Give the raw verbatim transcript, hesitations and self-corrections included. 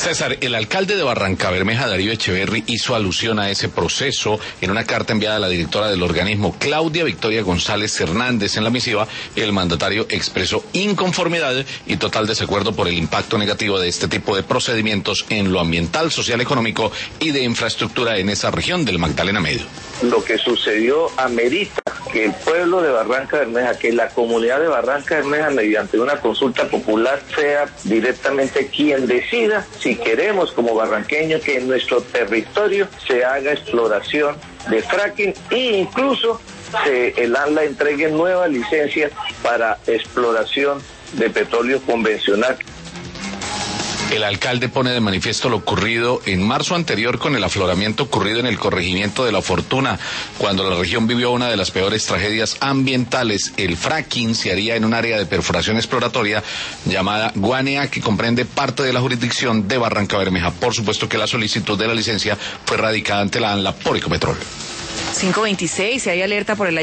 César, el alcalde de Barrancabermeja, Darío Echeverri, hizo alusión a ese proceso en una carta enviada a la directora del organismo, Claudia Victoria González Hernández. En la misiva, el mandatario expresó inconformidad y total desacuerdo por el impacto negativo de este tipo de procedimientos en lo ambiental, social, económico y de infraestructura en esa región del Magdalena Medio. Lo que sucedió amerita que el pueblo de Barrancabermeja, que la comunidad de Barrancabermeja, mediante una consulta popular, sea directamente quien decida si queremos como barranqueños que en nuestro territorio se haga exploración de fracking e incluso se, el ANLA entregue nuevas licencias para exploración de petróleo convencional. El alcalde pone de manifiesto lo ocurrido en marzo anterior con el afloramiento ocurrido en el corregimiento de La Fortuna, cuando la región vivió una de las peores tragedias ambientales. El fracking se haría en un área de perforación exploratoria llamada Guanea, que comprende parte de la jurisdicción de Barrancabermeja. Por supuesto que la solicitud de la licencia fue radicada ante la ANLA por Ecopetrol. cinco veintiséis, si hay alerta por el